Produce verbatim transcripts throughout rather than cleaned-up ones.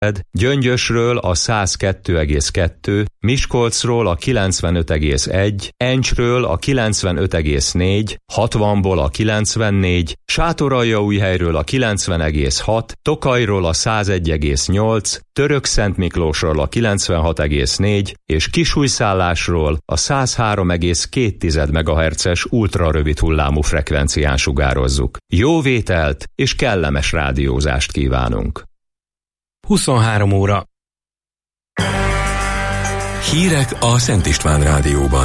Gyöngyösről a száz kettő egész kettő, Miskolcról a kilencvenöt egész egy, Encsről a kilencvenöt egész négy, hatvanból a kilencvennégy, Sátoraljaújhelyről a kilencven egész hat, Tokajról a száz egy egész nyolc, Törökszentmiklósról a kilencvenhat egész négy és Kisújszállásról a száz három egész két megahertzes ultrarövid hullámú frekvencián sugározzuk. Jó vételt és kellemes rádiózást kívánunk! huszonhárom óra. Hírek a Szent István Rádióban.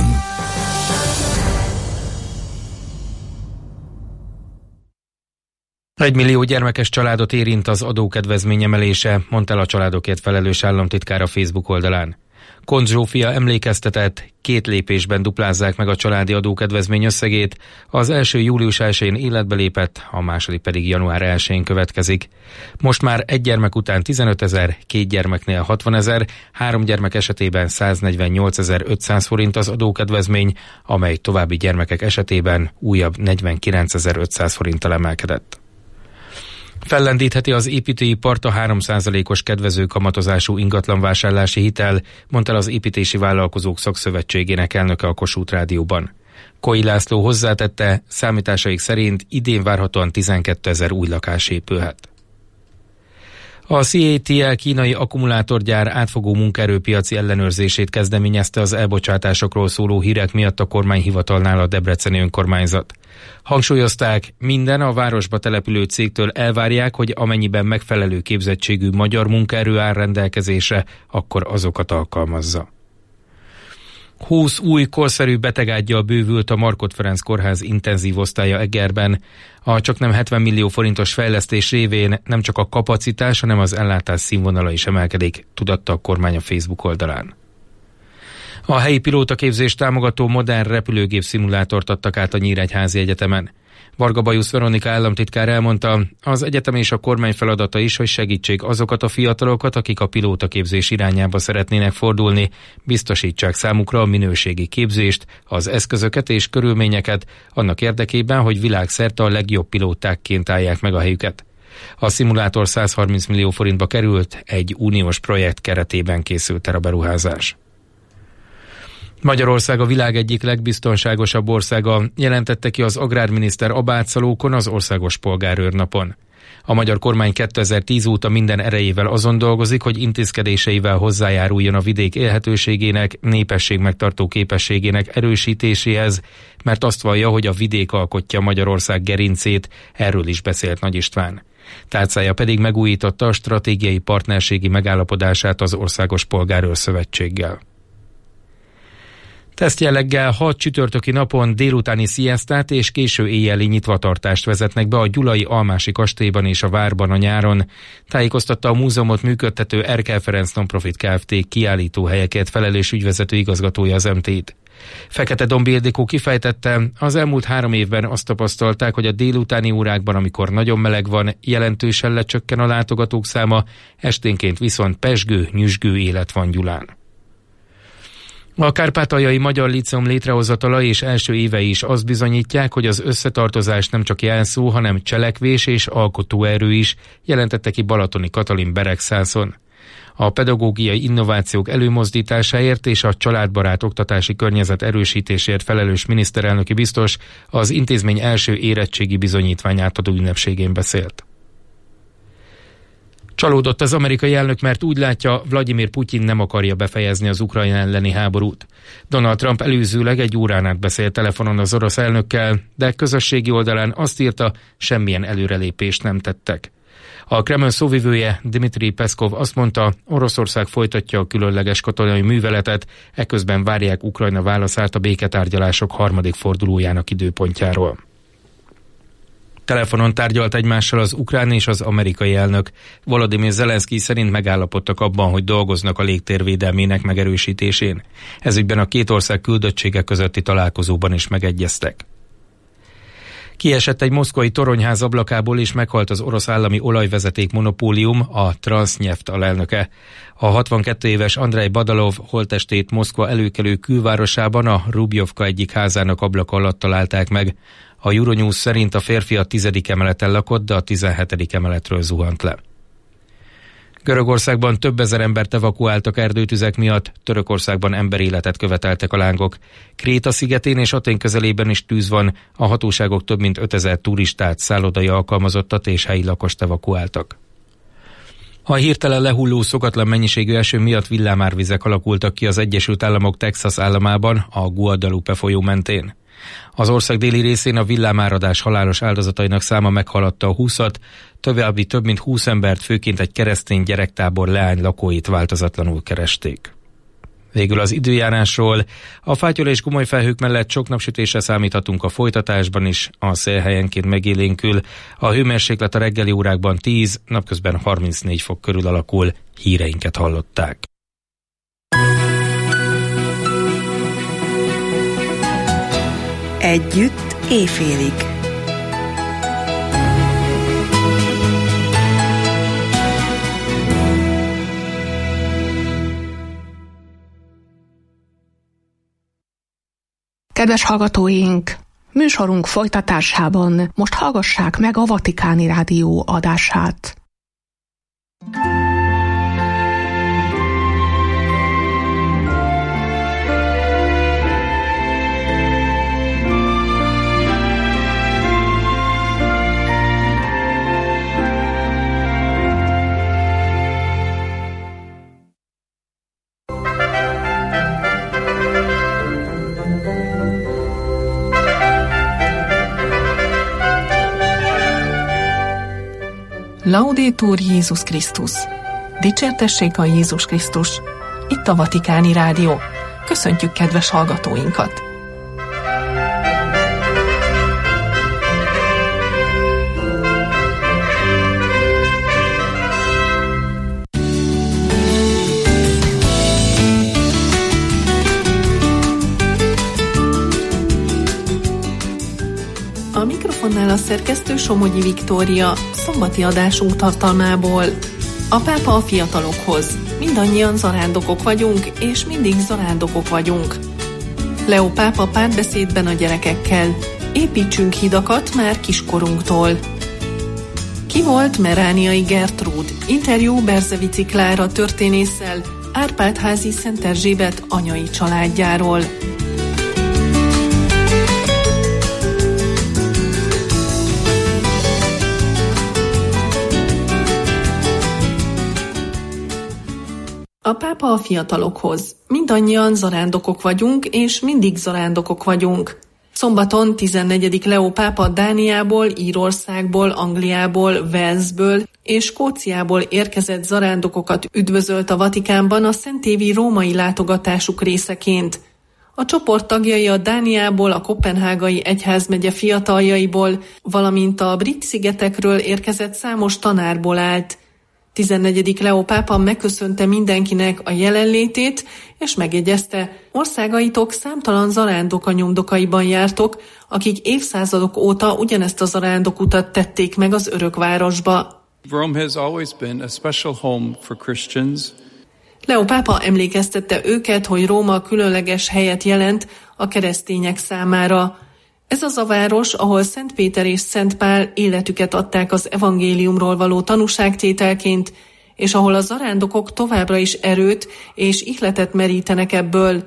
Egy millió gyermekes családot érint az adókedvezmény emelése, mondta el a családokért felelős államtitkár a Facebook oldalán. Koncz Zsófia emlékeztetett, két lépésben duplázzák meg a családi adókedvezmény összegét, az első július elsején életbe lépett, a második pedig január elsején következik. Most már egy gyermek után tizenötezer, két gyermeknél hatvanezer, három gyermek esetében száznegyvennyolcezer-ötszáz forint az adókedvezmény, amely további gyermekek esetében újabb negyvenkilencezer-ötszáz forinttal emelkedett. Fellendítheti az építőipart a három százalékos kedvező kamatozású ingatlanvásárlási hitel, mondta el az Építési Vállalkozók Szakszövetségének elnöke a Kossuth Rádióban. Koi László hozzátette, számításaik szerint idén várhatóan tizenkétezer új lakás épülhet. A cé á té el kínai akkumulátorgyár átfogó munkaerőpiaci ellenőrzését kezdeményezte az elbocsátásokról szóló hírek miatt a kormányhivatalnál a debreceni önkormányzat. Hangsúlyozták, minden a városba települő cégtől elvárják, hogy amennyiben megfelelő képzettségű magyar munkaerő áll rendelkezésre, akkor azokat alkalmazza. húsz új korszerű betegággyal bővült a Markhot Ferenc Kórház intenzív osztálya Egerben. A csaknem hetven millió forintos fejlesztés révén nem csak a kapacitás, hanem az ellátás színvonala is emelkedik, tudatta a kormány a Facebook oldalán. A helyi pilótaképzést támogató modern repülőgép szimulátort adtak át a Nyíregyházi Egyetemen. Varga Bajusz Veronika államtitkár elmondta, az egyetem és a kormány feladata is, hogy segítsék azokat a fiatalokat, akik a pilótaképzés irányába szeretnének fordulni, biztosítsák számukra a minőségi képzést, az eszközöket és körülményeket, annak érdekében, hogy világszerte a legjobb pilótákként állják meg a helyüket. A szimulátor százharminc millió forintba került, egy uniós projekt keretében készült el a beruházás. Magyarország a világ egyik legbiztonságosabb országa, jelentette ki az agrárminiszter Abátszalókon az országos polgárőrnapon. A magyar kormány kétezer-tíz óta minden erejével azon dolgozik, hogy intézkedéseivel hozzájáruljon a vidék élhetőségének, népességmegtartó képességének erősítéséhez, mert azt vallja, hogy a vidék alkotja Magyarország gerincét, erről is beszélt Nagy István. Tárcája pedig megújította a stratégiai partnerségi megállapodását az Országos Polgárőr Szövetséggel. Tesztjelleggel hat csütörtöki napon délutáni sziasztát és késő éjjeli nyitvatartást vezetnek be a gyulai Almási kastélyban és a várban a nyáron, tájékoztatta a múzeumot működtető Erkel Ferenc Nonprofit Kft. Kiállítóhelyekért felelős ügyvezető igazgatója az em té i-t. Fekete-Dombi Ildikó kifejtette, az elmúlt három évben azt tapasztalták, hogy a délutáni órákban, amikor nagyon meleg van, jelentősen lecsökken a látogatók száma, esténként viszont pezsgő, nyüzsgő élet van Gyulán. A Kárpátaljai Magyar Líceum létrehozatala és első évei is azt bizonyítják, hogy az összetartozás nem csak jelszó, hanem cselekvés és alkotóerő is, jelentette ki Balatoni Katalin Beregszászon. A pedagógiai innovációk előmozdításáért és a családbarát oktatási környezet erősítésért felelős miniszterelnöki biztos az intézmény első érettségi bizonyítvány átadó ünnepségén beszélt. Csalódott az amerikai elnök, mert úgy látja, Vladimir Putyin nem akarja befejezni az Ukrajna elleni háborút. Donald Trump előzőleg egy órán át beszélt telefonon az orosz elnökkel, de közösségi oldalán azt írta, semmilyen előrelépést nem tettek. A Kreml szóvivője Dmitri Peszkov azt mondta, Oroszország folytatja a különleges katonai műveletet, eközben várják Ukrajna válaszát a béketárgyalások harmadik fordulójának időpontjáról. Telefonon tárgyalt egymással az ukrán és az amerikai elnök. Volodymyr Zelenszkij szerint megállapodtak abban, hogy dolgoznak a légtér védelmének megerősítésén. Ezügyben a két ország küldöttsége közötti találkozóban is megegyeztek. Kiesett egy moszkvai toronyház ablakából és meghalt az orosz állami olajvezeték monopólium, a Transneft alelnöke. A hatvankettő éves Andrej Badalov holttestét Moszkva előkelő külvárosában a Rubjovka egyik házának ablaka alatt találták meg. A Euronews szerint a férfi a tizedik emeleten lakott, de a tizenhetedik emeletről zuhant le. Görögországban több ezer embert evakuáltak erdőtüzek miatt, Törökországban emberéletet követeltek a lángok. Kréta szigetén és Atén közelében is tűz van, a hatóságok több mint ötezer turistát, szállodai alkalmazottat és helyi lakost evakuáltak. A hirtelen lehulló szokatlan mennyiségű eső miatt villámárvizek alakultak ki az Egyesült Államok Texas államában, a Guadalupe folyó mentén. Az ország déli részén a villámáradás halálos áldozatainak száma meghaladta a húszat, további több mint húsz embert, főként egy keresztény gyerektábor leány lakóit változatlanul keresték. Végül az időjárásról. A fátyol és gomoly felhők mellett sok napsütésre számíthatunk a folytatásban is, a szél helyenként megélénkül. A hőmérséklet a reggeli órákban tíz, napközben harmincnégy fok körül alakul. Híreinket hallották. Együtt éjfélig. Kedves hallgatóink! Műsorunk folytatásában most hallgassák meg a Vatikáni Rádió adását. Laudetur Jézus Krisztus! Dicsértessék a Jézus Krisztus! Itt a Vatikáni Rádió. Köszöntjük kedves hallgatóinkat! A mikrofonnál a szerkesztő Somogyi Viktória, szombati adásunk tartalmából. A pápa a fiatalokhoz. Mindannyian zarándokok vagyunk, és mindig zarándokok vagyunk. Leó pápa párbeszédben a gyerekekkel. Építsünk hidakat már kiskorunktól. Ki volt Merániai Gertrúd? Interjú Berzevici Klára történésszel, Árpád-házi Szent Erzsébet anyai családjáról. A pápa a fiatalokhoz. Mindannyian zarándokok vagyunk, és mindig zarándokok vagyunk. Szombaton tizennegyedik Leó pápa Dániából, Írországból, Angliából, Walesből és Skóciából érkezett zarándokokat üdvözölt a Vatikánban a szentévi római látogatásuk részeként. A csoport tagjai a Dániából, a koppenhágai egyházmegye fiataljaiból, valamint a Brit-szigetekről érkezett számos tanárból állt. tizennegyedik Leó pápa megköszönte mindenkinek a jelenlétét, és megjegyezte, országaitok számtalan zarándok a nyomdokaiban jártok, akik évszázadok óta ugyanezt a zarándokutat tették meg az örökvárosba. Rome has always been a special home for Christians. Leó pápa emlékeztette őket, hogy Róma különleges helyet jelent a keresztények számára. Ez az a város, ahol Szent Péter és Szent Pál életüket adták az evangéliumról való tanúságtételként, és ahol a zarándokok továbbra is erőt és ihletet merítenek ebből.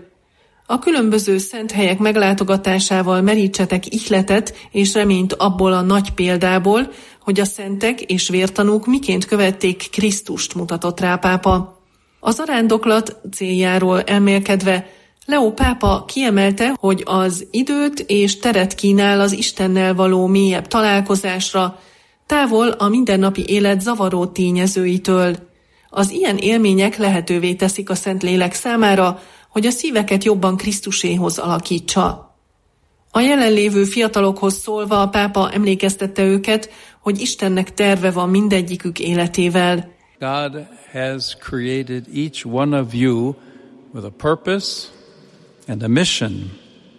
A különböző szent helyek meglátogatásával merítsetek ihletet és reményt abból a nagy példából, hogy a szentek és vértanúk miként követték Krisztust, mutatott rá pápa. A zarándoklat céljáról elmélkedve Leó pápa kiemelte, hogy az időt és teret kínál az Istennel való mélyebb találkozásra, távol a mindennapi élet zavaró tényezőitől. Az ilyen élmények lehetővé teszik a Szentlélek számára, hogy a szíveket jobban Krisztuséhoz alakítsa. A jelenlévő fiatalokhoz szólva a pápa emlékeztette őket, hogy Istennek terve van mindegyikük életével. God has created each one of you with a purpose and a mission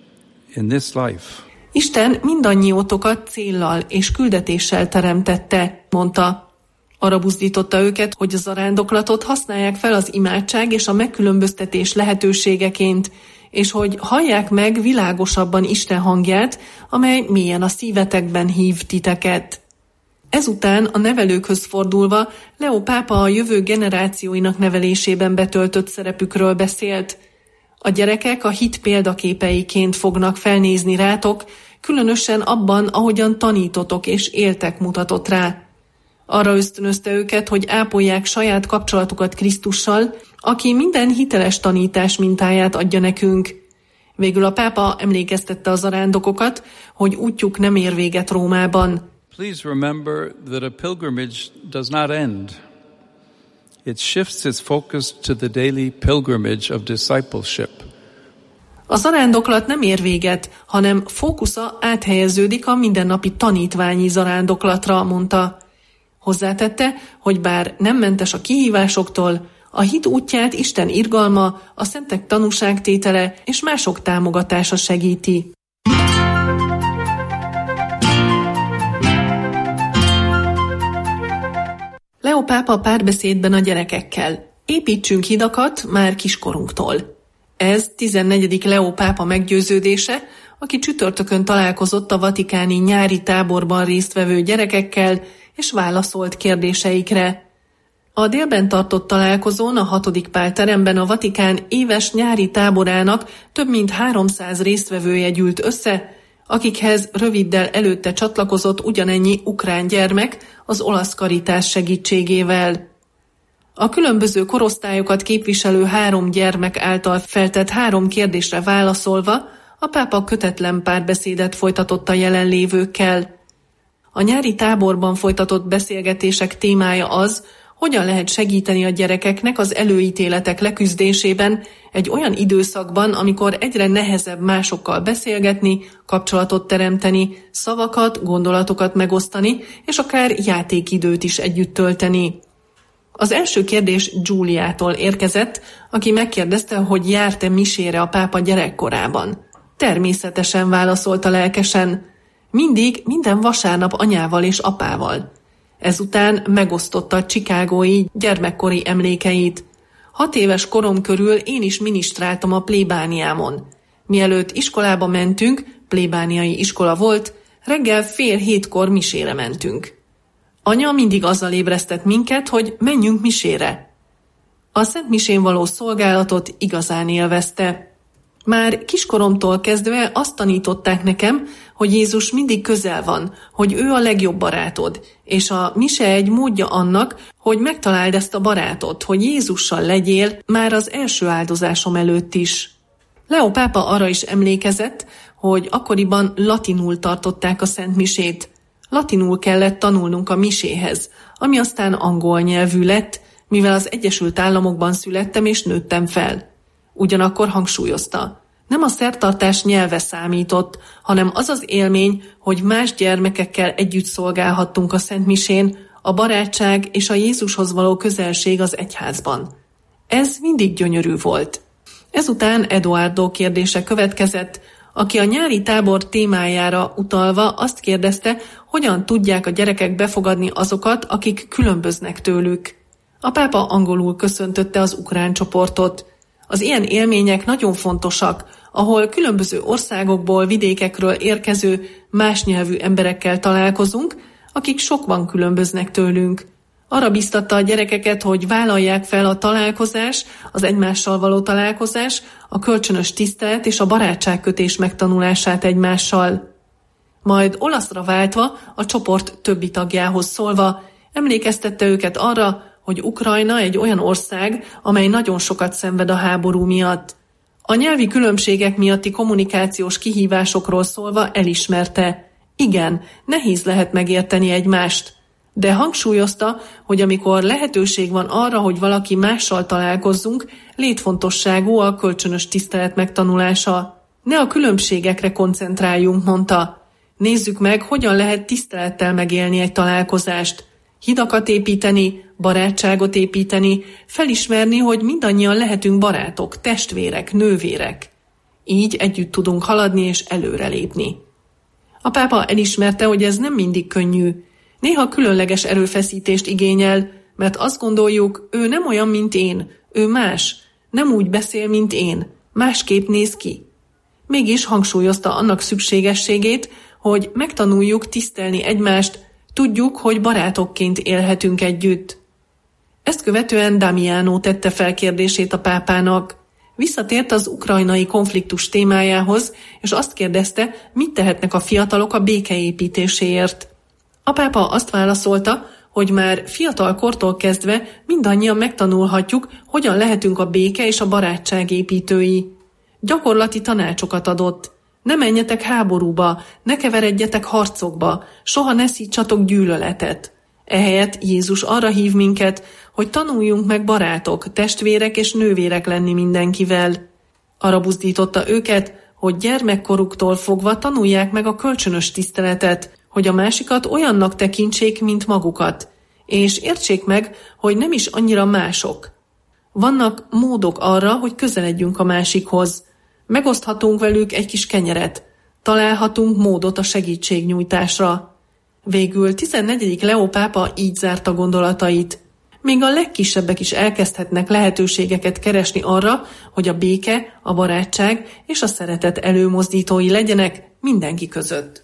in this life. Isten mindannyiótokat céllal és küldetéssel teremtette, mondta. Arra buzdította őket, hogy a zarándoklatot használják fel az imádság és a megkülönböztetés lehetőségeként, és hogy hallják meg világosabban Isten hangját, amely mélyen a szívetekben hív titeket. Ezután a nevelőkhöz fordulva Leó pápa a jövő generációinak nevelésében betöltött szerepükről beszélt. A gyerekek a hit példaképeiként fognak felnézni rátok, különösen abban, ahogyan tanítotok és éltek mutatott rá. Arra ösztönözte őket, hogy ápolják saját kapcsolatukat Krisztussal, aki minden hiteles tanítás mintáját adja nekünk. Végül a pápa emlékeztette a zarándokokat, hogy útjuk nem ér véget Rómában. Please remember that a pilgrimage does not end. It shifts its focus to the daily pilgrimage of discipleship. A zarándoklat nem ér véget, hanem fókusza áthelyeződik a mindennapi tanítványi zarándoklatra, mondta. Hozzátette, hogy bár nem mentes a kihívásoktól, a hit útját Isten irgalma, a szentek tanúságtétele és mások támogatása segíti. Leó pápa párbeszédben a gyerekekkel. Építsünk hidakat már kiskorunktól. Ez tizennegyedik Leó pápa meggyőződése, aki csütörtökön találkozott a vatikáni nyári táborban résztvevő gyerekekkel, és válaszolt kérdéseikre. A délben tartott találkozón a hatodik Pál teremben a Vatikán éves nyári táborának több mint háromszáz résztvevője gyűlt össze, akikhez röviddel előtte csatlakozott ugyanennyi ukrán gyermek az olasz karitás segítségével. A különböző korosztályokat képviselő három gyermek által feltett három kérdésre válaszolva a pápa kötetlen párbeszédet folytatott a jelenlévőkkel. A nyári táborban folytatott beszélgetések témája az, hogyan lehet segíteni a gyerekeknek az előítéletek leküzdésében egy olyan időszakban, amikor egyre nehezebb másokkal beszélgetni, kapcsolatot teremteni, szavakat, gondolatokat megosztani, és akár játékidőt is együtt tölteni. Az első kérdés Giuliától érkezett, aki megkérdezte, hogy járt-e misére a pápa gyerekkorában. Természetesen válaszolta lelkesen. Mindig, minden vasárnap anyával és apával. Ezután megosztotta a chicagói gyermekkori emlékeit. Hat éves korom körül én is minisztráltam a plébániámon. Mielőtt iskolába mentünk, plébániai iskola volt, reggel fél hétkor misére mentünk. Anya mindig azzal ébresztett minket, hogy menjünk misére. A szent misén való szolgálatot igazán élvezte. Már kiskoromtól kezdve azt tanították nekem, hogy Jézus mindig közel van, hogy ő a legjobb barátod, és a mise egy módja annak, hogy megtaláld ezt a barátot, hogy Jézussal legyél már az első áldozásom előtt is. Leó pápa arra is emlékezett, hogy akkoriban latinul tartották a szent misét. Latinul kellett tanulnunk a miséhez, ami aztán angol nyelvű lett, mivel az Egyesült Államokban születtem és nőttem fel. Ugyanakkor hangsúlyozta, nem a szertartás nyelve számított, hanem az az élmény, hogy más gyermekekkel együtt szolgálhattunk a Szent Misén, a barátság és a Jézushoz való közelség az egyházban. Ez mindig gyönyörű volt. Ezután Eduardo kérdése következett, aki a nyári tábor témájára utalva azt kérdezte, hogyan tudják a gyerekek befogadni azokat, akik különböznek tőlük. A pápa angolul köszöntötte az ukrán csoportot. Az ilyen élmények nagyon fontosak, ahol különböző országokból, vidékekről érkező más nyelvű emberekkel találkozunk, akik sokban különböznek tőlünk. Arra biztatta a gyerekeket, hogy vállalják fel a találkozás, az egymással való találkozás, a kölcsönös tisztelet és a barátságkötés megtanulását egymással. Majd olaszra váltva, a csoport többi tagjához szólva, emlékeztette őket arra, hogy Ukrajna egy olyan ország, amely nagyon sokat szenved a háború miatt. A nyelvi különbségek miatti kommunikációs kihívásokról szólva elismerte, igen, nehéz lehet megérteni egymást, de hangsúlyozta, hogy amikor lehetőség van arra, hogy valaki mással találkozzunk, létfontosságú a kölcsönös tisztelet megtanulása. Ne a különbségekre koncentráljunk, mondta. Nézzük meg, hogyan lehet tisztelettel megélni egy találkozást. Hidakat építeni, barátságot építeni, felismerni, hogy mindannyian lehetünk barátok, testvérek, nővérek. Így együtt tudunk haladni és előrelépni. A pápa elismerte, hogy ez nem mindig könnyű. Néha különleges erőfeszítést igényel, mert azt gondoljuk, ő nem olyan, mint én, ő más, nem úgy beszél, mint én, másképp néz ki. Mégis hangsúlyozta annak szükségességét, hogy megtanuljuk tisztelni egymást, Tudjuk, hogy barátokként élhetünk együtt. Ezt követően Damiano tette fel kérdését a pápának. Visszatért az ukrajnai konfliktus témájához, és azt kérdezte, mit tehetnek a fiatalok a békeépítéséért. A pápa azt válaszolta, hogy már fiatal kortól kezdve mindannyian megtanulhatjuk, hogyan lehetünk a béke és a barátság építői. Gyakorlati tanácsokat adott. Ne menjetek háborúba, ne keveredjetek harcokba, soha ne szítsatok gyűlöletet. Ehelyett Jézus arra hív minket, hogy tanuljunk meg barátok, testvérek és nővérek lenni mindenkivel. Arra buzdította őket, hogy gyermekkoruktól fogva tanulják meg a kölcsönös tiszteletet, hogy a másikat olyannak tekintsék, mint magukat, és értsék meg, hogy nem is annyira mások. Vannak módok arra, hogy közeledjünk a másikhoz. Megoszthatunk velük egy kis kenyeret, találhatunk módot a segítségnyújtásra. Végül tizennegyedik Leó pápa így zárta gondolatait. Még a legkisebbek is elkezdhetnek lehetőségeket keresni arra, hogy a béke, a barátság és a szeretet előmozdítói legyenek mindenki között.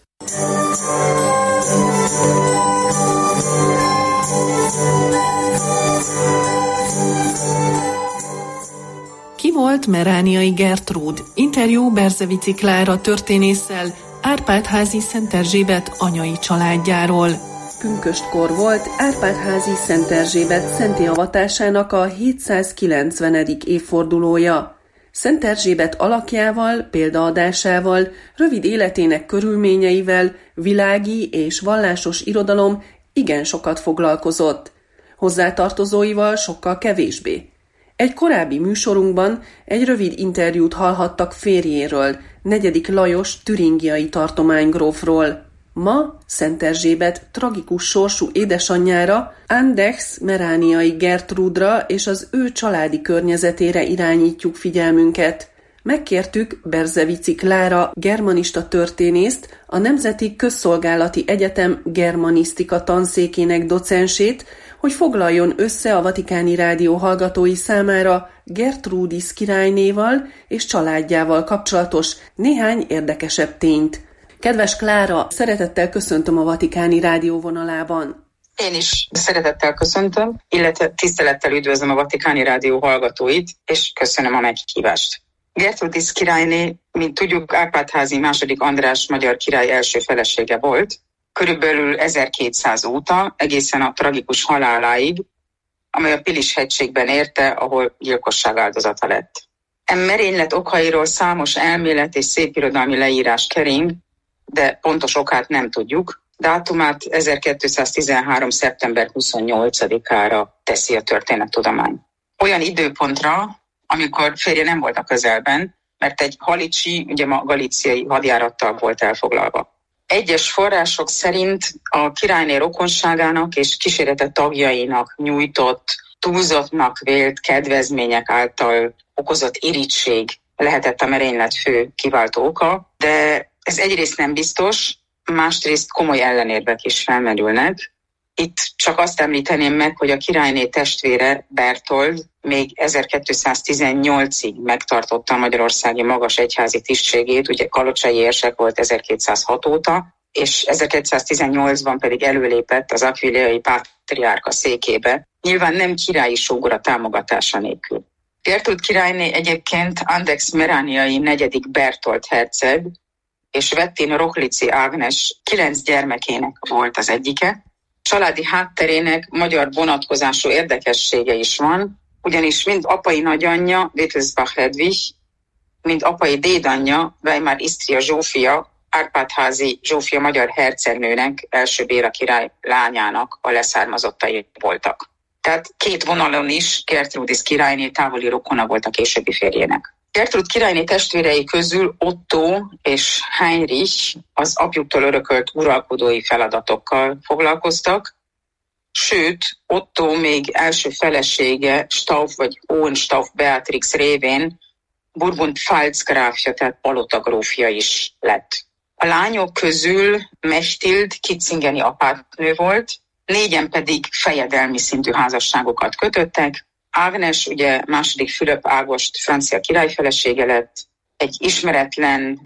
Ki volt Merániai Gertrúd? Interjú Berzevici Klára történésszel, Árpád-házi Szent Erzsébet anyai családjáról. Pünköstkor volt Árpád-házi Szent Erzsébet szentté avatásának a hétszázkilencvenedik évfordulója. Szent Erzsébet alakjával, példaadásával, rövid életének körülményeivel, világi és vallásos irodalom igen sokat foglalkozott. Hozzátartozóival sokkal kevésbé. Egy korábbi műsorunkban egy rövid interjút hallhattak férjéről, negyedik Lajos türingiai tartománygrófról. Ma Szent Erzsébet tragikus sorsú édesanyjára, Andechs Merániai Gertrúdra és az ő családi környezetére irányítjuk figyelmünket. Megkértük Berzevici Klára germanista történészt, a Nemzeti Közszolgálati Egyetem germanisztika tanszékének docensét, hogy foglaljon össze a Vatikáni Rádió hallgatói számára Gertrúdis királynéval és családjával kapcsolatos néhány érdekesebb tényt. Kedves Klára, szeretettel köszöntöm a Vatikáni Rádió vonalában. Én is szeretettel köszöntöm, illetve tisztelettel üdvözlöm a Vatikáni Rádió hallgatóit, és köszönöm a meghívást. Gertrúdis királyné, mint tudjuk, Árpád-házi második András magyar király első felesége volt, körülbelül ezerkétszáz óta, egészen a tragikus haláláig, amely a Pilis-hegységben érte, ahol gyilkosság áldozata lett. E merénylet okairól számos elmélet és szépirodalmi leírás kering, de pontos okát nem tudjuk. Dátumát ezerkétszáztizenhárom. szeptember huszonnyolcadikára teszi a történettudomány. Olyan időpontra, amikor férje nem volt a közelben, mert egy halicsi, ugye ma galíciai hadjárattal volt elfoglalva. Egyes források szerint a királyné rokonságának és kísérete tagjainak nyújtott, túlzottnak vélt kedvezmények által okozott irigység lehetett a merénylet fő kiváltó oka, de ez egyrészt nem biztos, másrészt komoly ellenérvek is felmerülnek. Itt csak azt említeném meg, hogy a királyné testvére Bertold még ezerkétszáztizennyolcig megtartotta a magyarországi magas egyházi tisztségét, ugye kalocsai érsek volt ezerkétszázhat óta, és ezerkétszáztizennyolcban pedig előlépett az akviliai pátriárka székébe, nyilván nem királyi sógora támogatása nélkül. Gertrúd királyné egyébként Andechs Merániai negyedik Bertold herceg, és Wettin Rochlici Ágnes kilenc gyermekének volt az egyike. Családi hátterének magyar vonatkozású érdekessége is van, ugyanis mind apai nagyanyja, Wittelsbach Hedwig, mind apai dédanyja, Weimar Isztria Zsófia, Árpád-házi Zsófia magyar hercegnőnek, első Béla király lányának a leszármazottai voltak. Tehát két vonalon is Gertrúdis királyné távoli rokona volt a későbbi férjének. Gertrúd királyné testvérei közül Otto és Heinrich az apjuktól örökölt uralkodói feladatokkal foglalkoztak, sőt, Otto még első felesége Stauff vagy Hohenstauff Beatrix révén Burgund-Pfalz gráfja, tehát Palota grófja is lett. A lányok közül Mechtild kitzingeni apátnő volt, négyen pedig fejedelmi szintű házasságokat kötöttek. Ágnes ugye második Fülöp Ágost francia királyfelesége lett, egy ismeretlen kereszt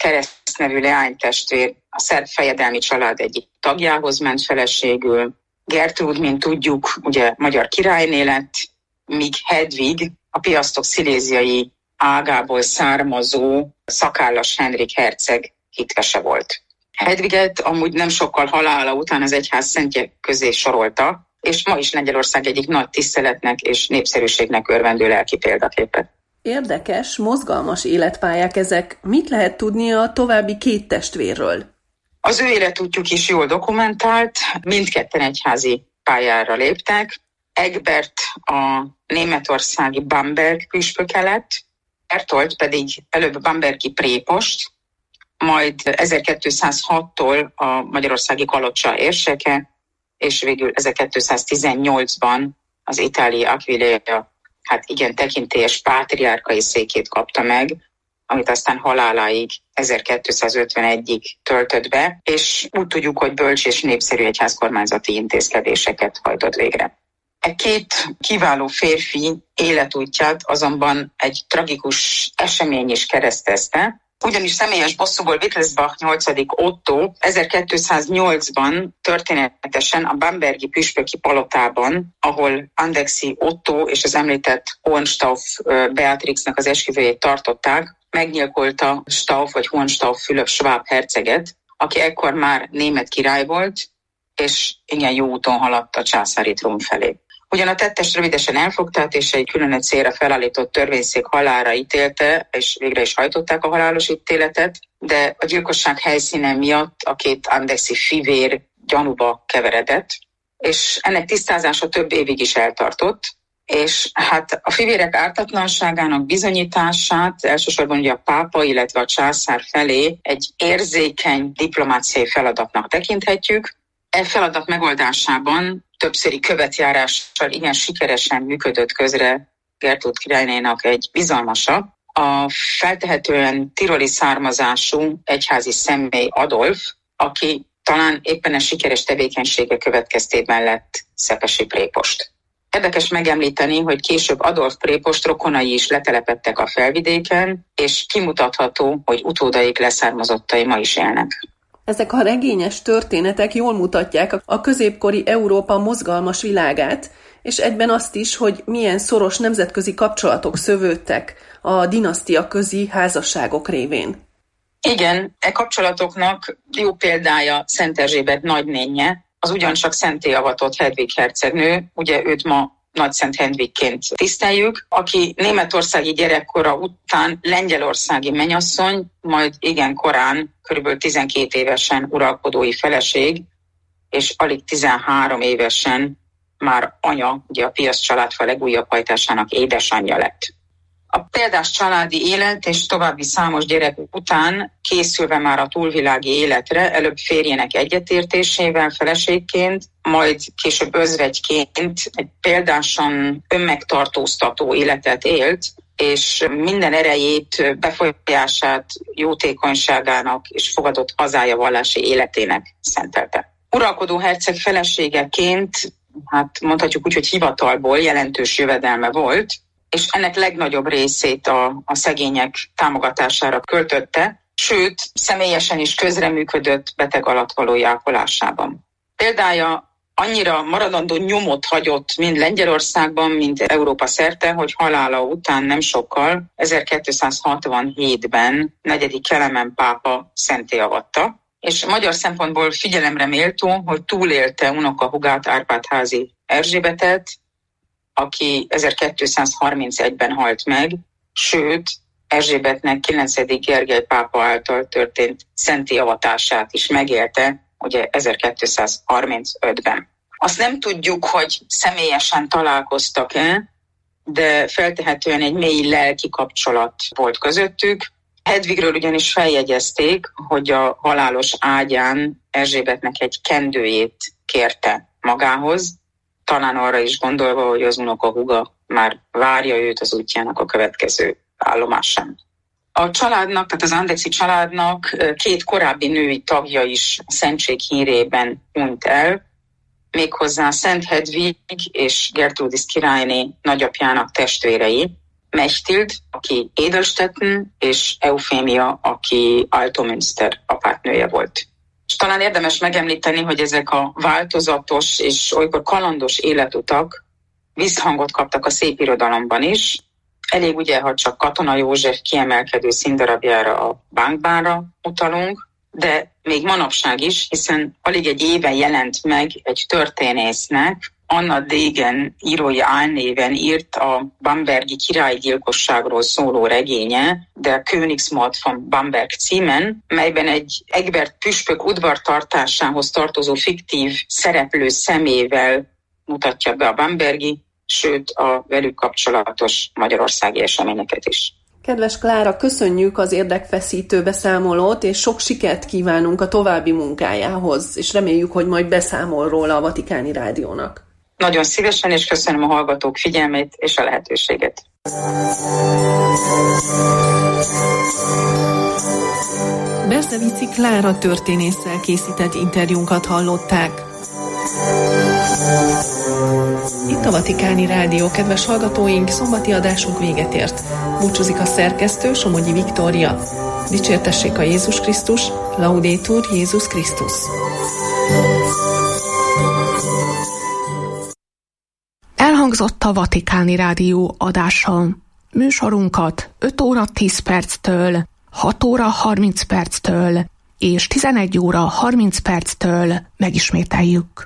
nevű leánytestvér a szerb fejedelmi család egyik tagjához ment feleségül. Gertrúd, mint tudjuk, ugye magyar királyné lett, míg Hedvig a piasztok sziléziai ágából származó szakállas Henrik herceg hitvese volt. Hedviget amúgy nem sokkal halála után az egyház szentje közé sorolta, és ma is Lengyelország egyik nagy tiszteletnek és népszerűségnek örvendő lelki példaképe. Érdekes, mozgalmas életpályák ezek. Mit lehet tudni a további két testvérről? Az ő életútjuk is jól dokumentált, mindketten egyházi pályára léptek. Egbert a németországi Bamberg püspöke lett, Bertold pedig előbb bambergi prépost, majd ezerkétszázhattól a magyarországi Kalocsa érseke, és végül ezerkétszáztizennyolcban az itáliai Aquileia, hát igen, tekintélyes pátriárkai székét kapta meg, amit aztán haláláig ezerkétszázötvenegyig töltött be, és úgy tudjuk, hogy bölcs és népszerű egyházkormányzati intézkedéseket hajtott végre. E két kiváló férfi életútját azonban egy tragikus esemény is keresztezte, ugyanis személyes bosszúból Wittelsbach nyolcadik Otto ezerkétszáznyolcban történetesen a bambergi püspöki palotában, ahol Andechsi Otto és az említett Hohenstauff Beatrixnak az esküvőjét tartották, meggyilkolta Stauff vagy Hohenstauff Fülöp sváb herceget, aki ekkor már német király volt, és igen jó úton haladt a császári trón felé. Ugyan a tettest rövidesen elfogták, és egy külön célra felállított törvényszék halálra ítélte, és végre is hajtották a halálos ítéletet, de a gyilkosság helyszíne miatt a két andechsi fivér gyanúba keveredett, és ennek tisztázása több évig is eltartott, és hát a fivérek ártatlanságának bizonyítását elsősorban ugye a pápa, illetve a császár felé egy érzékeny diplomáciai feladatnak tekinthetjük. E feladat megoldásában többszöri követjárással igen sikeresen működött közre Gertrúd királynénak egy bizalmasa, a feltehetően tiroli származású egyházi személy Adolf, aki talán éppen a sikeres tevékenysége következtében lett szepesi prépost. Érdekes megemlíteni, hogy később Adolf prépost rokonai is letelepedtek a felvidéken, és kimutatható, hogy utódaik leszármazottai ma is élnek. Ezek a regényes történetek jól mutatják a középkori Európa mozgalmas világát, és egyben azt is, hogy milyen szoros nemzetközi kapcsolatok szövődtek a dinasztia közi házasságok révén. Igen, e kapcsolatoknak jó példája Szent Erzsébet nagynénje, az ugyancsak szentté avatott Hedvig hercegnő, ugye őt ma Nagyszent Hedvigként tiszteljük, aki németországi gyerekkora után lengyelországi mennyasszony, majd igen korán, körülbelül tizenkét évesen uralkodói feleség, és alig tizenhárom évesen már anya, ugye a Piasz családfa legújabb hajtásának édesanyja lett. A példás családi élet és további számos gyerek után készülve már a túlvilági életre, előbb férjének egyetértésével feleségként, majd később özvegyként egy példásan önmegtartóztató életet élt, és minden erejét, befolyását, jótékonyságának és fogadott hazája vallási életének szentelte. Uralkodó herceg feleségeként, hát mondhatjuk úgy, hogy hivatalból jelentős jövedelme volt, és ennek legnagyobb részét a, a szegények támogatására költötte, sőt, személyesen is közreműködött beteg alatt való ápolásában. Példája annyira maradandó nyomot hagyott mind Lengyelországban, mind Európa szerte, hogy halála után nem sokkal, ezerkétszázhatvanhétben negyedik Kelemen pápa szentté avatta, és magyar szempontból figyelemre méltó, hogy túlélte unokahúgát Árpád-házi Erzsébetet, aki ezerkétszázharmincegyben halt meg, sőt, Erzsébetnek kilencedik Gergely pápa által történt szentté avatását is megélte, ugye ezerkétszázharmincötben. Azt nem tudjuk, hogy személyesen találkoztak-e, de feltehetően egy mély lelki kapcsolat volt közöttük. Hedvigről ugyanis feljegyezték, hogy a halálos ágyán Erzsébetnek egy kendőjét kérte magához, talán arra is gondolva, hogy az unokahúga már várja őt az útjának a következő állomásán. A családnak, tehát az andechsi családnak két korábbi női tagja is a szentség hírében hunyt el, méghozzá Szent Hedvig és Gertrúdis királyné nagyapjának testvérei, Mechthild, aki Edelstetten, és Eufémia, aki Altomünster apátnője volt. És talán érdemes megemlíteni, hogy ezek a változatos és olykor kalandos életutak visszhangot kaptak a szépirodalomban is. Elég ugye, ha csak Katona József kiemelkedő színdarabjára, a Bánkbánra utalunk, de még manapság is, hiszen alig egy éve jelent meg egy történésznek, Anna Degen írói álnéven írt a bambergi királygyilkosságról szóló regénye, Der Königsmord von Bamberg címen, melyben egy Egbert püspök udvartartásához tartozó fiktív szereplő szemével mutatja be a bambergi, sőt a velük kapcsolatos magyarországi eseményeket is. Kedves Klára, köszönjük az érdekfeszítő beszámolót, és sok sikert kívánunk a további munkájához, és reméljük, hogy majd beszámol róla a Vatikáni Rádiónak. Nagyon szívesen, és köszönöm a hallgatók figyelmét és a lehetőséget. Berzevici Klára történésszel készített interjúnkat hallották. Itt a Vatikáni Rádió, kedves hallgatóink, szombati adásunk véget ért. Búcsúzik a szerkesztő, Somogyi Viktória. Dicsértessék a Jézus Krisztus, Laudetur Jézus Krisztus. Elhangzott a Vatikáni Rádió adása. Műsorunkat öt óra tíz perctől, hat óra harminc perctől és tizenegy óra harminc perctől megismételjük.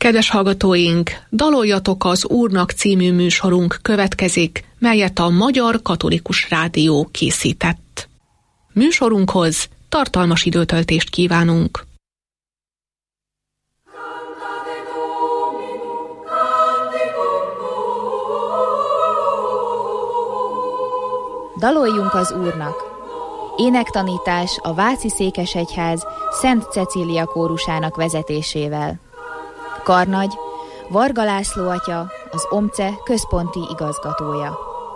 Kedves hallgatóink, Daloljatok az Úrnak című műsorunk következik, melyet a Magyar Katolikus Rádió készített. Műsorunkhoz tartalmas időtöltést kívánunk. Daloljunk az Úrnak! Énektanítás a Váci Székesegyház Szent Cecília kórusának vezetésével. Karnagy, Varga László atya, az OMCE központi igazgatója.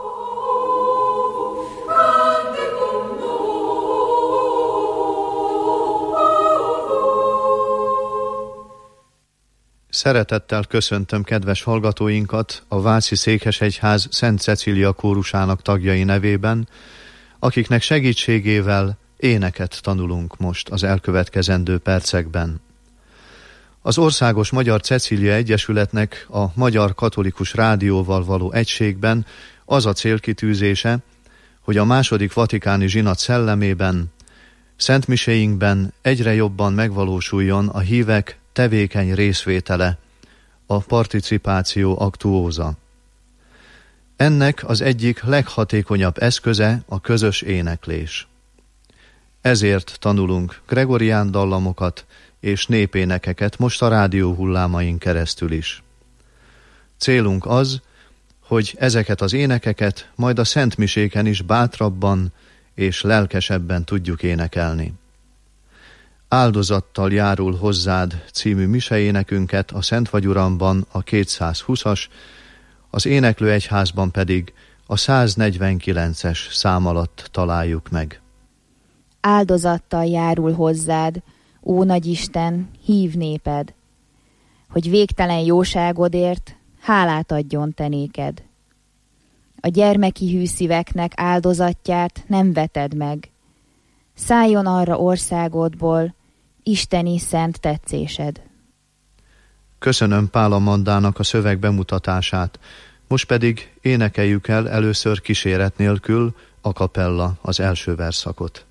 Szeretettel köszöntöm kedves hallgatóinkat a Váci Székesegyház Szent Cecília kórusának tagjai nevében, akiknek segítségével éneket tanulunk most az elkövetkezendő percekben. Az Országos Magyar Cecília Egyesületnek a Magyar Katolikus Rádióval való egységben az a célkitűzése, hogy a második vatikáni zsinat szellemében, szentmiséinkben egyre jobban megvalósuljon a hívek tevékeny részvétele, a participáció aktuóza. Ennek az egyik leghatékonyabb eszköze a közös éneklés. Ezért tanulunk gregorián dallamokat és népénekeket most a rádió hullámain keresztül is. Célunk az, hogy ezeket az énekeket majd a szentmiséken is bátrabban és lelkesebben tudjuk énekelni. Áldozattal járul hozzád című miseénekünket a Szent vagy Uramban a kétszázhúszas, az Éneklő Egyházban pedig a száznegyvenkilences szám alatt találjuk meg. Áldozattal járul hozzád, ó Nagyisten, hív néped, hogy végtelen jóságodért hálát adjon te néked. A gyermeki hű szíveknek áldozatját nem veted meg. Szálljon arra országodból isteni szent tetszésed. Köszönöm Pál Amandának a szöveg bemutatását, most pedig énekeljük el először kíséret nélkül a kapella az első verszakot.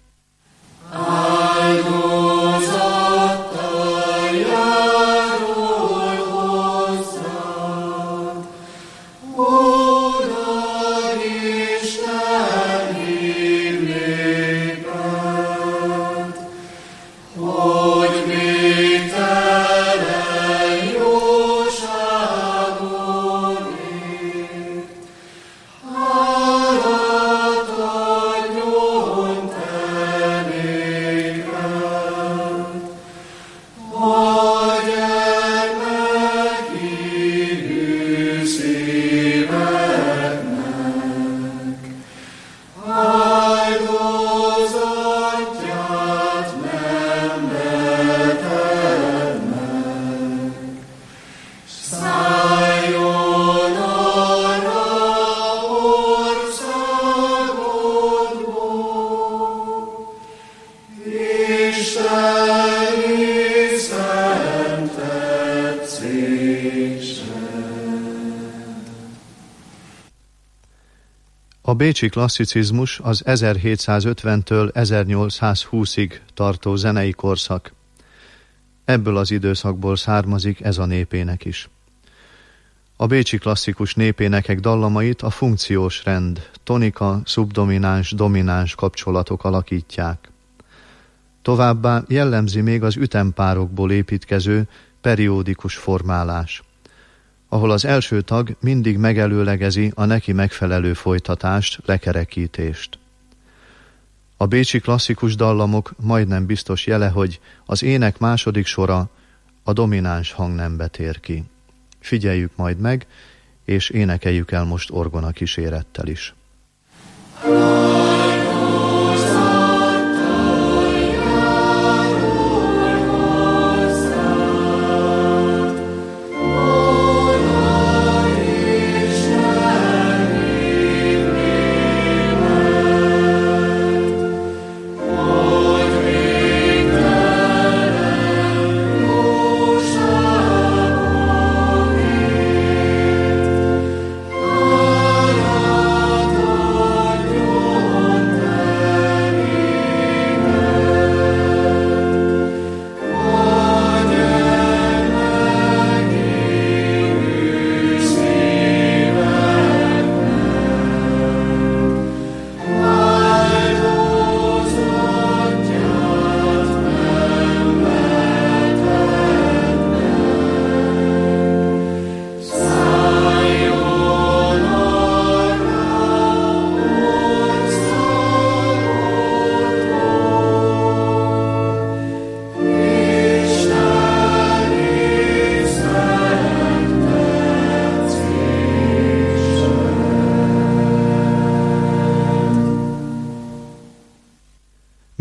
A bécsi klasszicizmus az ezerhétszázötventől ezernyolcszázhúszig tartó zenei korszak. Ebből az időszakból származik ez a népének is. A bécsi klasszikus népénekek dallamait a funkciós rend, tonika, szubdomináns, domináns kapcsolatok alakítják. Továbbá jellemzi még az ütempárokból építkező periódikus formálás, ahol az első tag mindig megelőlegezi a neki megfelelő folytatást, lekerekítést. A bécsi klasszikus dallamok majdnem biztos jele, hogy az ének második sora a domináns hangnembe tér ki. Figyeljük majd meg, és énekeljük el most orgona kísérettel is. Oh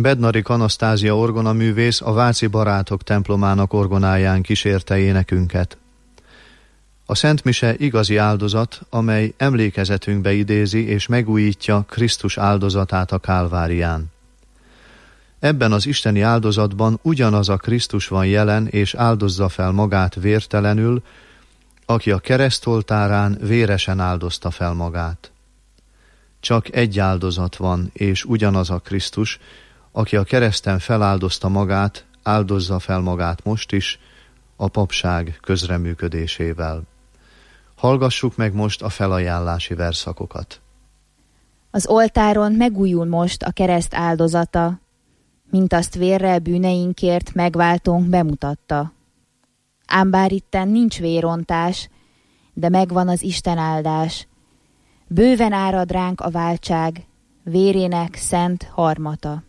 Bednarik Anasztázia orgonaművész a Váci Barátok templomának orgonáján kísérte énekünket. A Szent Mise igazi áldozat, amely emlékezetünkbe idézi és megújítja Krisztus áldozatát a Kálvárián. Ebben az isteni áldozatban ugyanaz a Krisztus van jelen és áldozza fel magát vértelenül, aki a keresztoltárán véresen áldozta fel magát. Csak egy áldozat van, és ugyanaz a Krisztus, aki a kereszten feláldozta magát, áldozza fel magát most is, a papság közreműködésével. Hallgassuk meg most a felajánlási verszakokat. Az oltáron megújul most a kereszt áldozata, mint azt vérrel bűneinkért megváltónk bemutatta. Ám bár itten nincs vérontás, de megvan az Isten áldás. Bőven árad ránk a váltság, vérének szent harmata.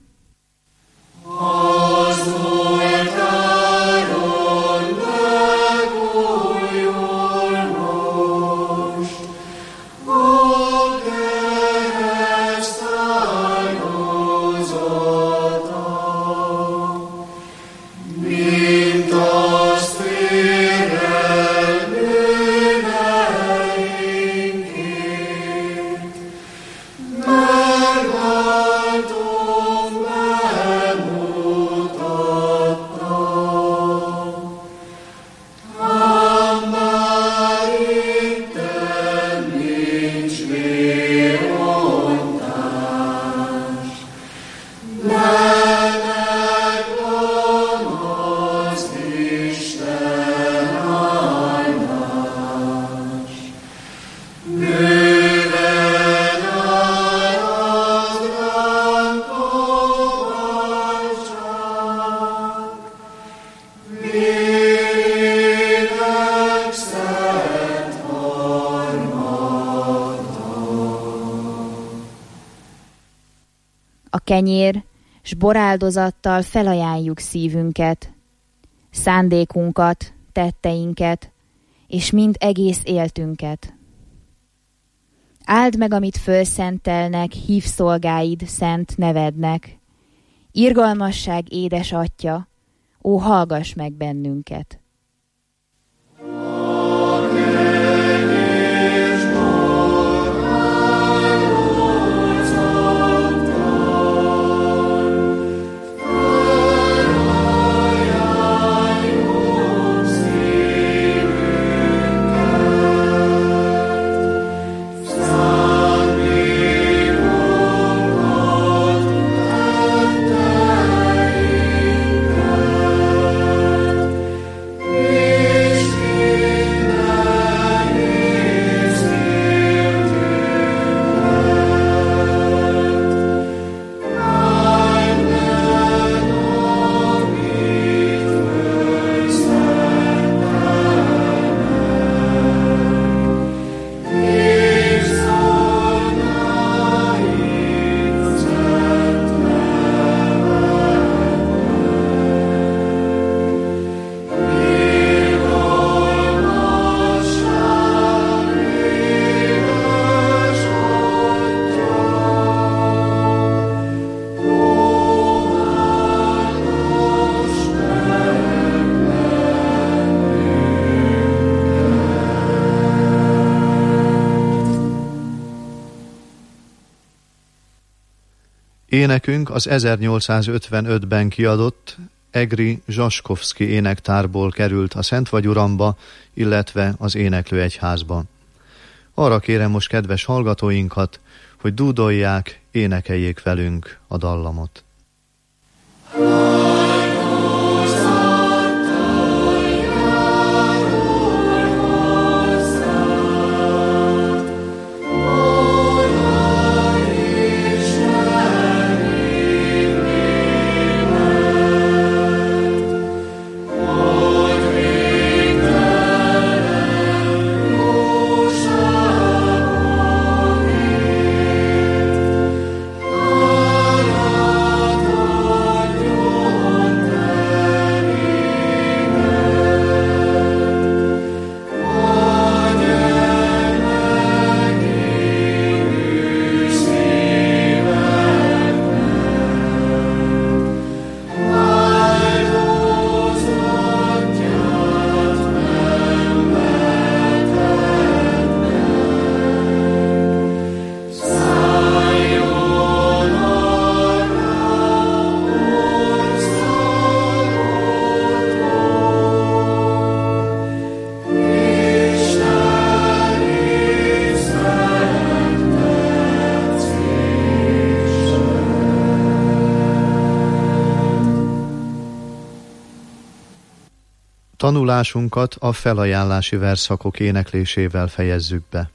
Az oltáron megújul most a kereszt áldozata, mint azt vérrel bűneinkért megváltónk bemutatta. Ám már itten nincs vérontás, de megvan az Isten áldás. Bőven árad ránk a váltság, vérének szent harmata. A kenyér s boráldozattal felajánljuk szívünket, szándékunkat, tetteinket, és mind egész éltünket. Áld meg, amit fölszentelnek, hív szolgáid szent nevednek. Irgalmasság édes Atya, ó, hallgass meg bennünket! Énekünk az ezernyolcszázötvenötben kiadott Egri Zsaskovszki énektárból került a Szentvagyramba, illetve az Éneklőegyházba. Arra kérem most kedves hallgatóinkat, hogy dúdolják, énekeljék velünk a dallamot. Oh Tanulásunkat a felajánlási versszakok éneklésével fejezzük be.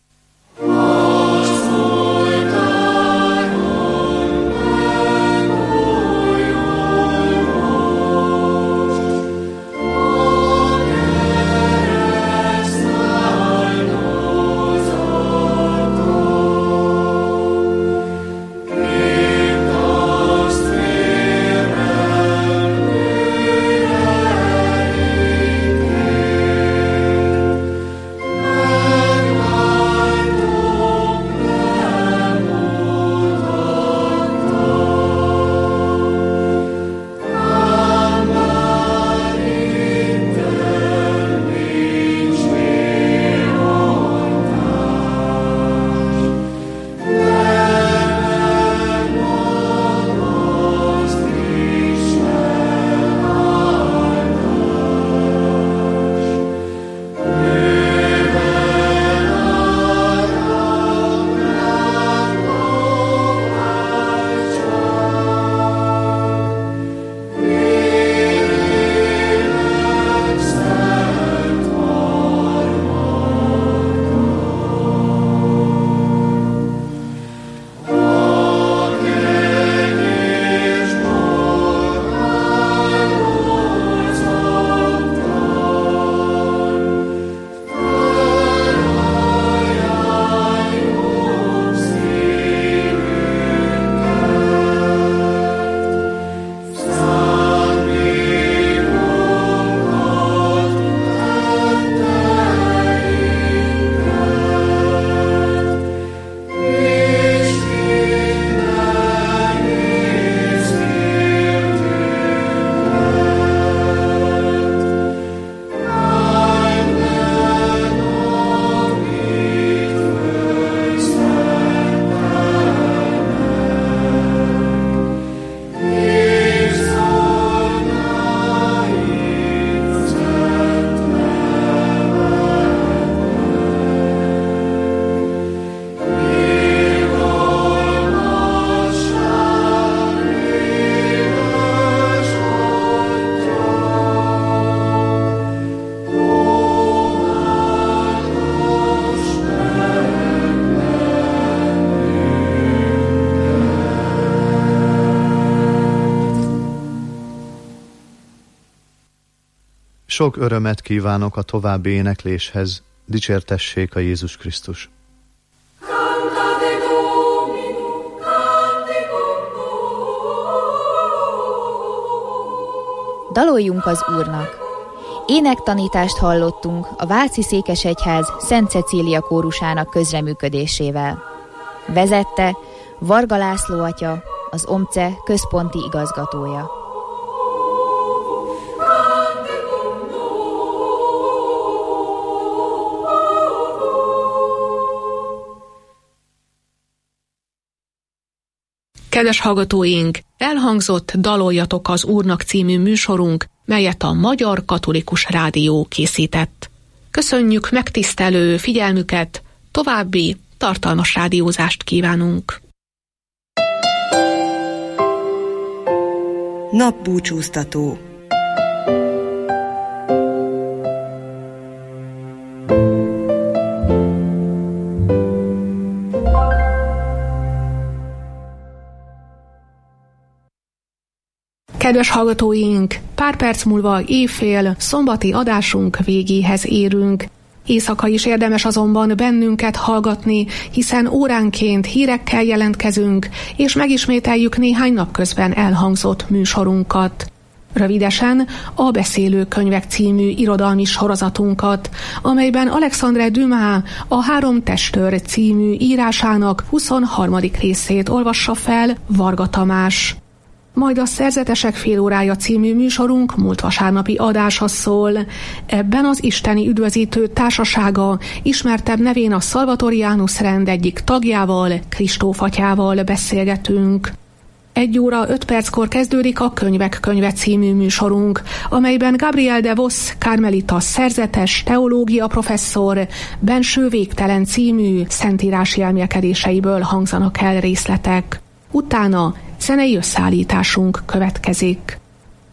Sok örömet kívánok a további énekléshez, dicsértessék a Jézus Krisztus! Daloljunk az Úrnak! Énektanítást hallottunk a Váci Székesegyház Szent Cecília kórusának közreműködésével. Vezette Varga László atya, az OMCE központi igazgatója. Kedves hallgatóink, elhangzott Daloljatok az Úrnak című műsorunk, melyet a Magyar Katolikus Rádió készített. Köszönjük megtisztelő figyelmüket, további tartalmas rádiózást kívánunk. Napbúcsúztató. Kedves hallgatóink, pár perc múlva éjfél szombati adásunk végéhez érünk. Éjszaka is érdemes azonban bennünket hallgatni, hiszen óránként hírekkel jelentkezünk, és megismételjük néhány napközben elhangzott műsorunkat. Rövidesen a Beszélőkönyvek című irodalmi sorozatunkat, amelyben Alexandre Dumas a Három testőr című írásának huszonharmadik részét olvassa fel Varga Tamás. Majd a Szerzetesek félórája című műsorunk múlt vasárnapi adása szól. Ebben az isteni üdvözítő társasága ismertebb nevén a Szalvatoriánus rend egyik tagjával, Kristóf atyával beszélgetünk. Egy óra öt perckor kezdődik a Könyvek könyve című műsorunk, amelyben Gabriel de Vos, karmelita szerzetes, teológia professzor, Benső végtelen című szentírási elmélkedéseiből hangzanak el részletek. Utána zenei összeállításunk következik.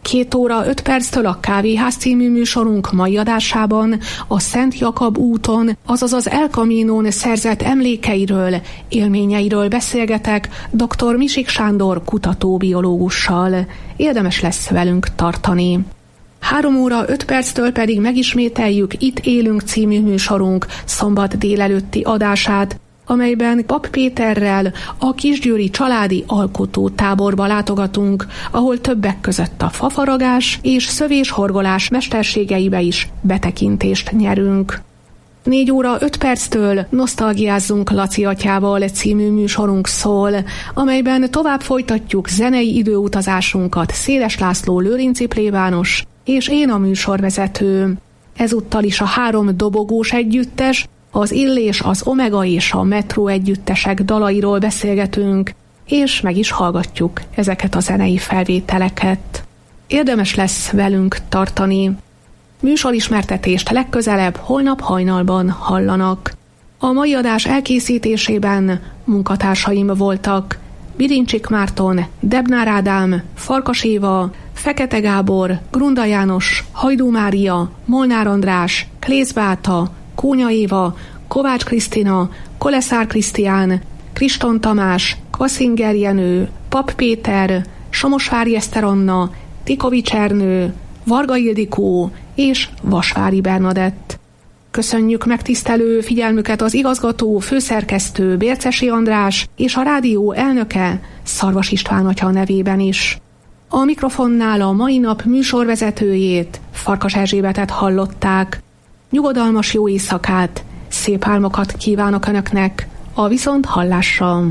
Két óra öt perctől a Kávéház című műsorunk mai adásában a Szent Jakab úton, azaz az El Caminon szerzett emlékeiről, élményeiről beszélgetek dr. Misik Sándor kutatóbiológussal. Érdemes lesz velünk tartani. Három óra öt perctől pedig megismételjük Itt élünk című műsorunk szombat délelőtti adását, amelyben Pap Péterrel a kisgyőri családi alkotótáborba látogatunk, ahol többek között a fafaragás és szövéshorgolás mesterségeibe is betekintést nyerünk. Négy óra öt perctől Nosztalgiázzunk Laci atyával című műsorunk szól, amelyben tovább folytatjuk zenei időutazásunkat Széles László lőrinci plébános és én a műsorvezető. Ezúttal is a három dobogós együttes, az Illés, az Omega és a Metro együttesek dalairól beszélgetünk, és meg is hallgatjuk ezeket a zenei felvételeket. Érdemes lesz velünk tartani. Műsorismertetést legközelebb holnap hajnalban hallanak. A mai adás elkészítésében munkatársaim voltak Birincsik Márton, Debnár Ádám, Farkas Éva, Fekete Gábor, Grunda János, Hajdú Mária, Molnár András, Klész Beáta, Kónya Éva, Kovács Krisztina, Koleszár Krisztián, Kriston Tamás, Kvaszinger Jenő, Pap Péter, Somosvári Eszter Anna, Tikovics Ernő, Varga Ildikó és Vasvári Bernadett. Köszönjük megtisztelő figyelmüket az igazgató, főszerkesztő Bércesi András és a rádió elnöke Szarvas István atya nevében is. A mikrofonnál a mai nap műsorvezetőjét, Farkas Erzsébetet hallották. Nyugodalmas jó éjszakát, szép álmokat kívánok Önöknek, a viszont hallásra.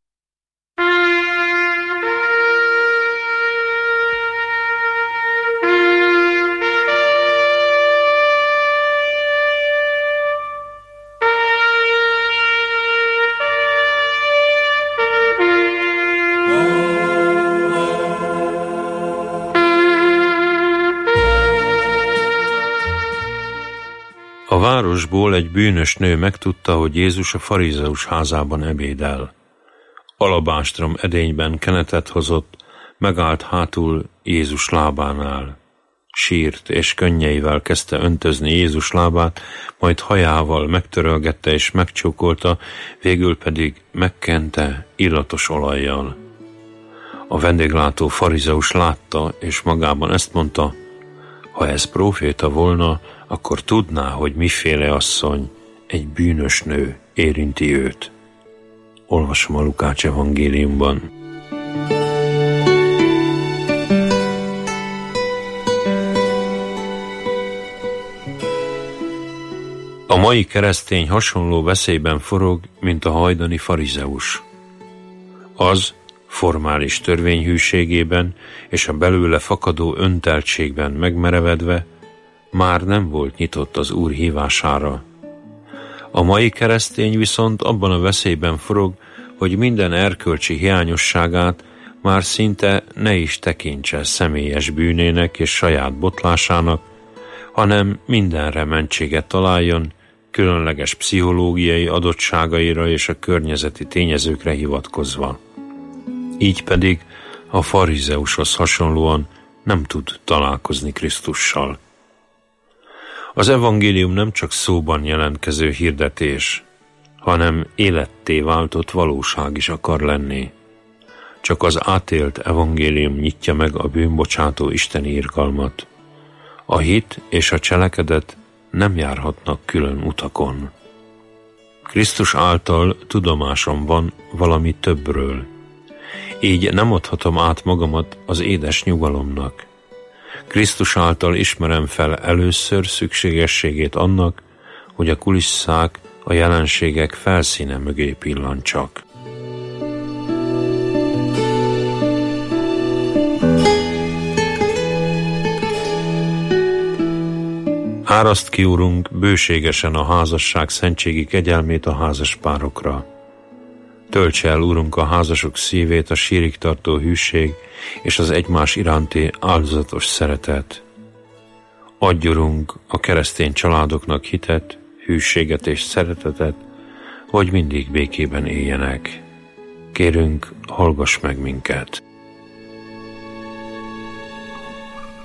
A városból egy bűnös nő megtudta, hogy Jézus a farizeus házában ebédel. Alabástrom edényben kenetet hozott, megállt hátul Jézus lábánál. Sírt és könnyeivel kezdte öntözni Jézus lábát, majd hajával megtörölgette és megcsókolta, végül pedig megkente illatos olajjal. A vendéglátó farizeus látta, és magában ezt mondta: ha ez próféta volna, akkor tudná, hogy miféle asszony, egy bűnös nő érinti őt. Olvasom a Lukács evangéliumban. A mai keresztény hasonló veszélyben forog, mint a hajdani farizeus. Az formális törvényhűségében és a belőle fakadó önteltségben megmerevedve már nem volt nyitott az Úr hívására. A mai keresztény viszont abban a veszélyben forog, hogy minden erkölcsi hiányosságát már szinte ne is tekintse személyes bűnének és saját botlásának, hanem mindenre mentséget találjon, különleges pszichológiai adottságaira és a környezeti tényezőkre hivatkozva. Így pedig a farizeushoz hasonlóan nem tud találkozni Krisztussal. Az evangélium nem csak szóban jelentkező hirdetés, hanem életté váltott valóság is akar lenni. Csak az átélt evangélium nyitja meg a bűnbocsátó isteni irgalmat. A hit és a cselekedet nem járhatnak külön utakon. Krisztus által tudomásom van valami többről. Így nem adhatom át magamat az édes nyugalomnak. Krisztus által ismerem fel először szükségességét annak, hogy a kulisszák, a jelenségek felszíne mögé pillancsak. Áraszt ki, Urunk, bőségesen a házasság szentségi kegyelmét a házaspárokra. Töltse el, Urunk, a házasok szívét a sírig tartó hűség és az egymás iránti áldozatos szeretet. Adj, Urunk, a keresztény családoknak hitet, hűséget és szeretetet, hogy mindig békében éljenek. Kérünk, hallgass meg minket!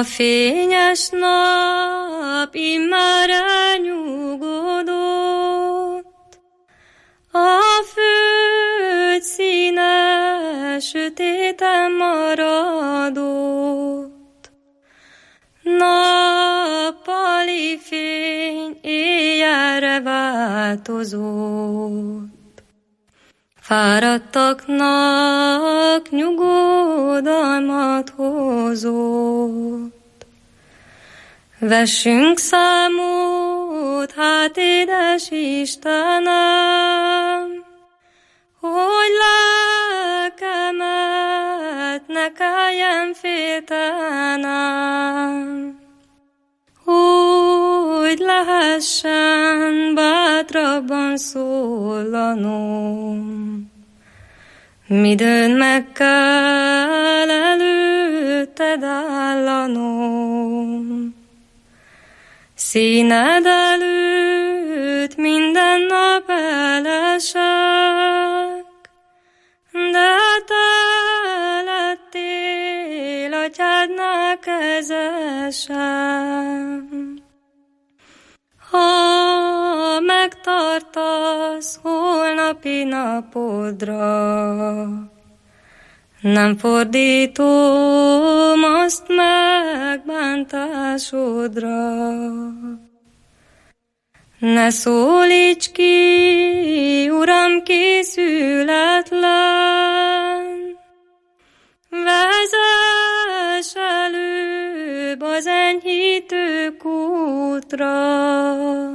A fényes nap immár elnyugodott, a föld színe sötéten maradott. Nappali fény éjjelre változott. Fáradtaknak nyugodalmat hozott. Vessünk számot, hát édes Istenem, hogy lelkemet ne kelljen féltenem, hogy lehessen bátrabban szólanom. Midőn meg kell előtted állanom, színed előtt minden nap elesek, de te lettél atyádnál kezesem. Ha megtartasz holnapi napodra, nem fordítom azt megbántásodra. Ne szólíts ki, Uram, készületlen, vezess előbb az enyhítő kútra.